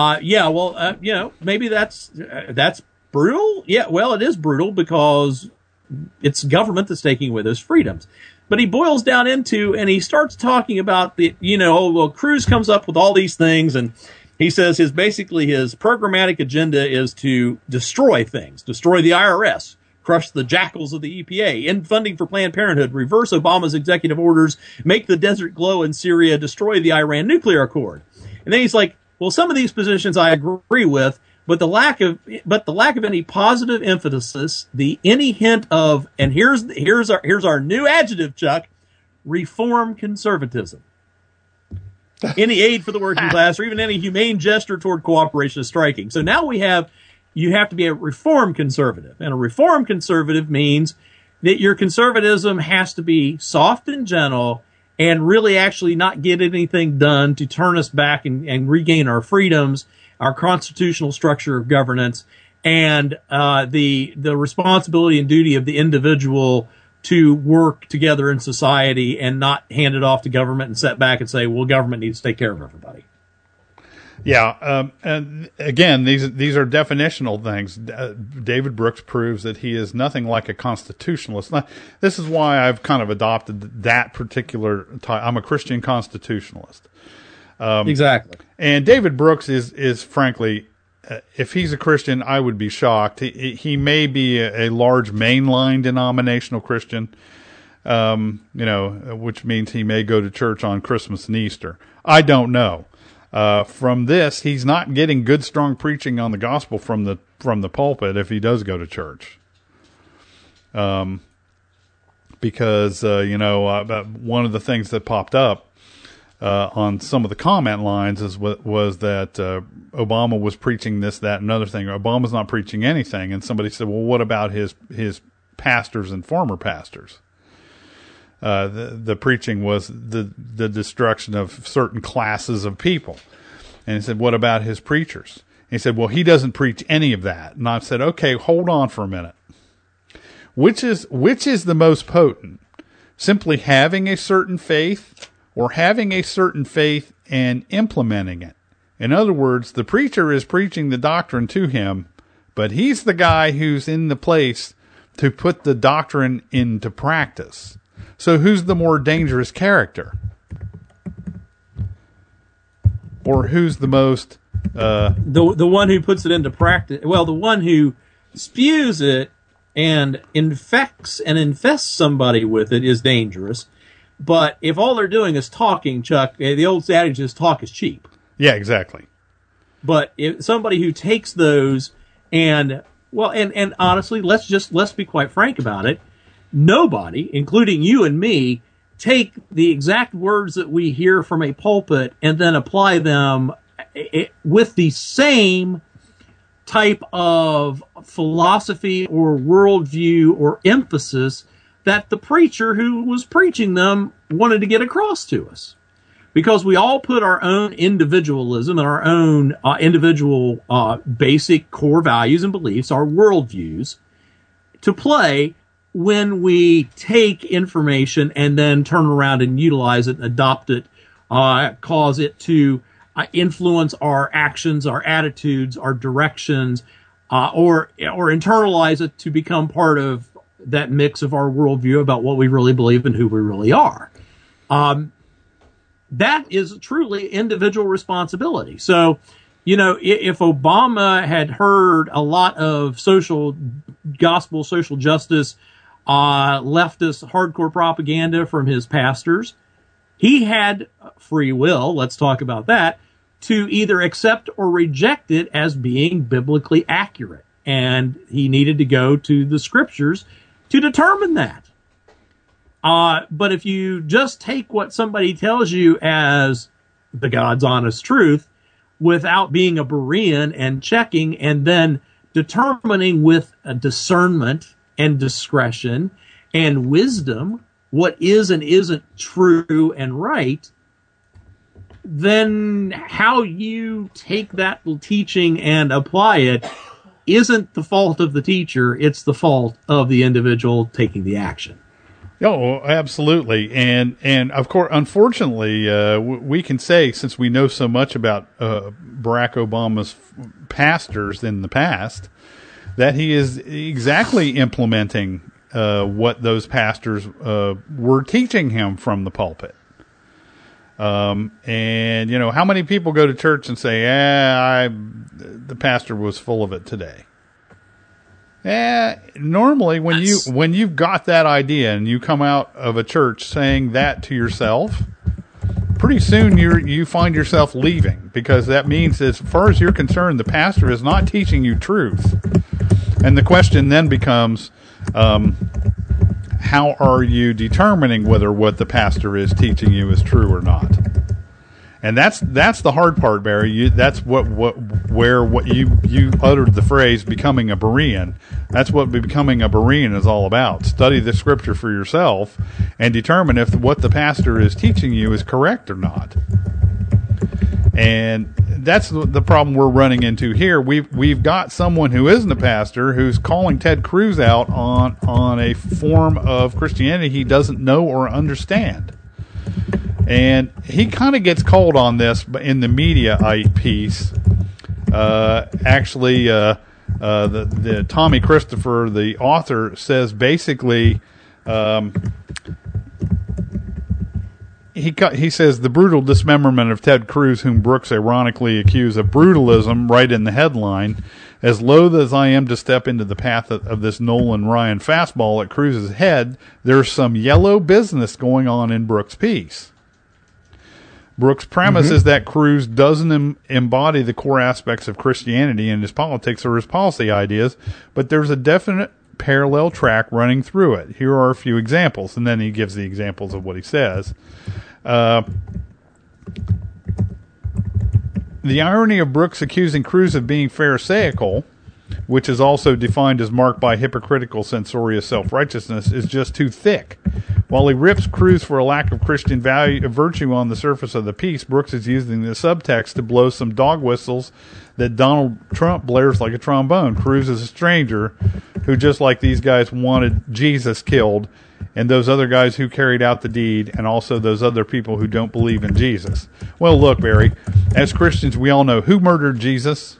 A: Maybe that's brutal. Yeah, well, it is brutal because it's government that's taking away those freedoms. But he boils down into, and he starts talking about Cruz comes up with all these things, and he says his programmatic agenda is to destroy things, destroy the IRS, crush the jackals of the EPA, end funding for Planned Parenthood, reverse Obama's executive orders, make the desert glow in Syria, destroy the Iran nuclear accord. And then he's like, well, some of these positions I agree with, but the lack of any positive emphasis, any hint of, and here's our new adjective, Chuck, reform conservatism. Any aid for the working class, or even any humane gesture toward cooperation is striking. So now you have to be a reform conservative, and a reform conservative means that your conservatism has to be soft and gentle, and really actually not get anything done to turn us back and regain our freedoms, our constitutional structure of governance, and the responsibility and duty of the individual to work together in society and not hand it off to government and set back and say, well, government needs to take care of everybody.
B: Yeah, and again, these are definitional things. David Brooks proves that he is nothing like a constitutionalist. This is why I've kind of adopted that particular type. I'm a Christian constitutionalist.
A: Exactly.
B: And David Brooks is frankly, if he's a Christian, I would be shocked. He may be a large mainline denominational Christian, which means he may go to church on Christmas and Easter. I don't know. From this, he's not getting good, strong preaching on the gospel from the pulpit if he does go to church. Because one of the things that popped up on some of the comment lines was that Obama was preaching this, that, and another thing. Obama's not preaching anything, and somebody said, "Well, what about his pastors and former pastors?" The preaching was the destruction of certain classes of people, and he said, "What about his preachers?" And he said, "Well, he doesn't preach any of that." And I said, "Okay, hold on for a minute. Which is the most potent? Simply having a certain faith, or having a certain faith and implementing it? In other words, the preacher is preaching the doctrine to him, but he's the guy who's in the place to put the doctrine into practice. So who's the more dangerous character? Or who's the most...
A: The one who puts it into practice. Well, the one who spews it and infects and infests somebody with it is dangerous. But if all they're doing is talking, Chuck, the old adage is talk is cheap.
B: Yeah, exactly.
A: But if somebody who takes those and honestly, let's be quite frank about it. Nobody, including you and me, take the exact words that we hear from a pulpit and then apply them with the same type of philosophy or worldview or emphasis that the preacher who was preaching them wanted to get across to us. Because we all put our own individualism and our own individual basic core values and beliefs, our worldviews, to play when we take information and then turn around and utilize it and adopt it, cause it to influence our actions, our attitudes, our directions, or internalize it to become part of that mix of our worldview about what we really believe and who we really are. That is truly individual responsibility. So, if Obama had heard a lot of social justice, leftist hardcore propaganda from his pastors, he had free will, let's talk about that, to either accept or reject it as being biblically accurate. And he needed to go to the scriptures to determine that. But if you just take what somebody tells you as the God's honest truth without being a Berean and checking and then determining with a discernment and discretion and wisdom what is and isn't true and right, then how you take that teaching and apply it isn't the fault of the teacher, it's the fault of the individual taking the action.
B: Oh, absolutely. And of course, unfortunately, we can say, since we know so much about Barack Obama's pastors in the past, that he is exactly implementing what those pastors were teaching him from the pulpit. And how many people go to church and say, the pastor was full of it today? Normally when you've got that idea and you come out of a church saying that to yourself, pretty soon you find yourself leaving, because that means, as far as you're concerned, the pastor is not teaching you truth. And the question then becomes, how are you determining whether what the pastor is teaching you is true or not? And that's the hard part, Barry. That's what you uttered the phrase becoming a Berean. That's what becoming a Berean is all about. Study the scripture for yourself and determine if what the pastor is teaching you is correct or not. And that's the problem we're running into here. We've got someone who isn't a pastor who's calling Ted Cruz out on a form of Christianity he doesn't know or understand. And he kind of gets called on this in the Mediaite piece. Actually, the Tommy Christopher, the author, says basically, he says the brutal dismemberment of Ted Cruz, whom Brooks ironically accused of brutalism, right in the headline. As loath as I am to step into the path of this Nolan Ryan fastball at Cruz's head, there's some yellow business going on in Brooks' piece. Brooks' premise is that Cruz doesn't embody the core aspects of Christianity in his politics or his policy ideas, but there's a definite parallel track running through it. Here are a few examples, and then he gives the examples of what he says. The irony of Brooks accusing Cruz of being pharisaical, which is also defined as marked by hypocritical censorious self-righteousness, is just too thick. While he rips Cruz for a lack of Christian virtue on the surface of the piece, Brooks is using the subtext to blow some dog whistles that Donald Trump blares like a trombone. Cruz is a stranger who, just like these guys, wanted Jesus killed, and those other guys who carried out the deed, and also those other people who don't believe in Jesus. Well, look, Barry, as Christians, we all know who murdered Jesus.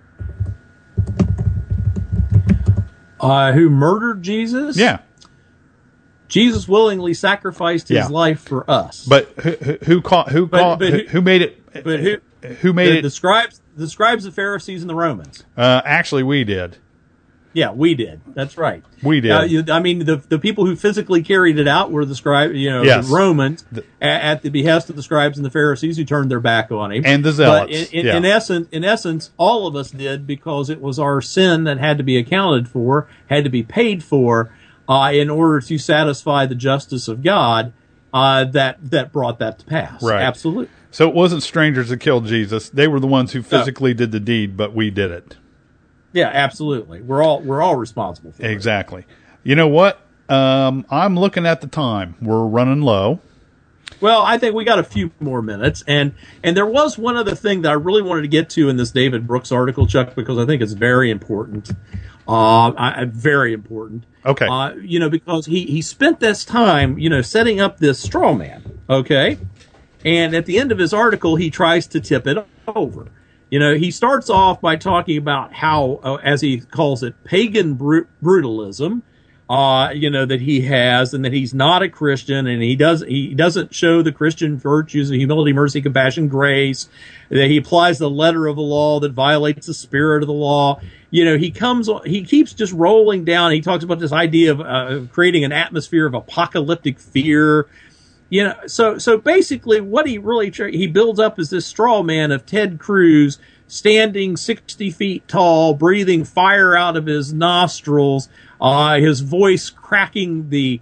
A: Who murdered Jesus?
B: Yeah.
A: Jesus willingly sacrificed his life for us.
B: But who made it?
A: But
B: who made it?
A: The scribes, the Pharisees, and the Romans.
B: Actually, we did.
A: Yeah, we did. That's right.
B: We did.
A: I mean, the people who physically carried it out were the scribes,
B: yes.
A: the Romans, at the behest of the scribes and the Pharisees, who turned their back on him.
B: And the zealots.
A: But in essence, all of us did, because it was our sin that had to be accounted for, had to be paid for, in order to satisfy the justice of God, that brought that to pass.
B: Right.
A: Absolutely.
B: So it wasn't strangers that killed Jesus. They were the ones who physically did the deed, but we did it.
A: Yeah, absolutely. We're all responsible for it.
B: Exactly. You know what? I'm looking at the time. We're running low.
A: Well, I think we got a few more minutes, and there was one other thing that I really wanted to get to in this David Brooks article, Chuck, because I think it's very important. Very important.
B: Okay.
A: Because he spent this time, setting up this straw man. Okay. And at the end of his article, he tries to tip it over. He starts off by talking about how, as he calls it, pagan brutalism, that he has, and that he's not a Christian, and he doesn't show the Christian virtues of humility, mercy, compassion, grace, that he applies the letter of the law that violates the spirit of the law. He keeps just rolling down. He talks about this idea of creating an atmosphere of apocalyptic fear. So basically what he builds up is this straw man of Ted Cruz standing 60 feet tall, breathing fire out of his nostrils, his voice cracking the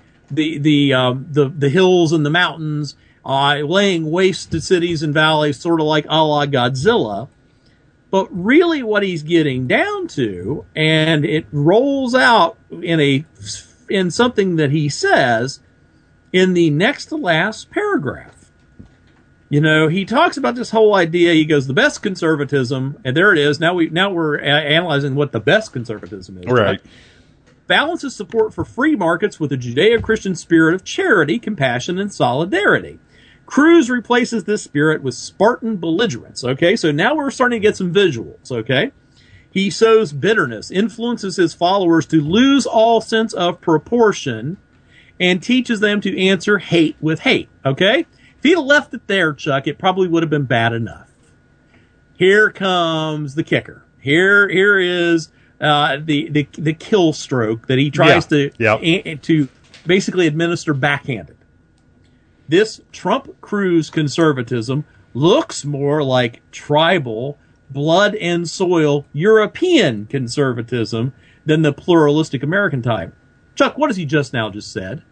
A: hills and the mountains, laying waste to cities and valleys, sort of like a la Godzilla. But really what he's getting down to, and it rolls out in something that he says in the next to last paragraph. He talks about this whole idea. He goes, the best conservatism, and there it is. Now we're analyzing what the best conservatism is.
B: Right.
A: Balances support for free markets with a Judeo-Christian spirit of charity, compassion, and solidarity. Cruz replaces this spirit with Spartan belligerence. Okay, so now we're starting to get some visuals. Okay, he sows bitterness, influences his followers to lose all sense of proportion, and teaches them to answer hate with hate. Okay. If he'd have left it there, Chuck, it probably would have been bad enough. Here comes the kicker. Here is the kill stroke that he tries to basically administer backhanded. This Trump-Cruz conservatism looks more like tribal, blood and soil European conservatism than the pluralistic American type. Chuck, what has he just said?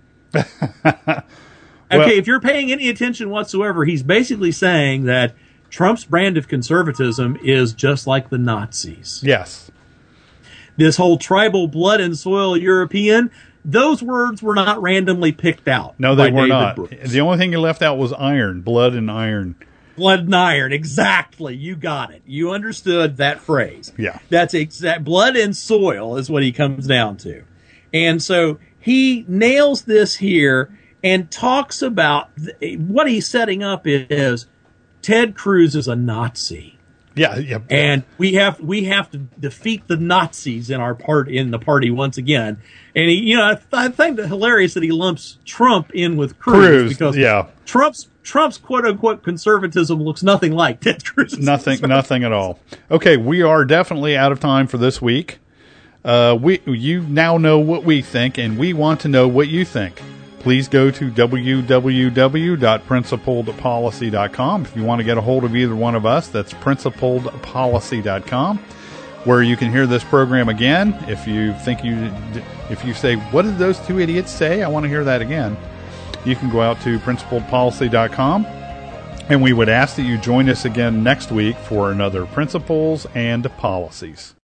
A: Okay, if you're paying any attention whatsoever, he's basically saying that Trump's brand of conservatism is just like the Nazis.
B: Yes.
A: This whole tribal, blood and soil European, those words were not randomly picked out.
B: No, they were
A: David
B: not.
A: Brooks.
B: The only thing you left out was iron, blood and iron.
A: Blood and iron, exactly. You got it. You understood that phrase.
B: Yeah.
A: That's exact. Blood and soil is what he comes down to. And so he nails this here and talks about what he's setting up is Ted Cruz is a Nazi.
B: Yeah.
A: And we have to defeat the Nazis in the party once again. And he, I find it hilarious that he lumps Trump in with Cruz because Trump's quote-unquote conservatism looks nothing like Ted Cruz's.
B: Nothing at all. Okay, we are definitely out of time for this week. You now know what we think, and we want to know what you think. Please go to www.principledpolicy.com. If you want to get a hold of either one of us, that's principledpolicy.com, where you can hear this program again. If you say, what did those two idiots say? I want to hear that again. You can go out to principledpolicy.com, and we would ask that you join us again next week for another Principles and Policies.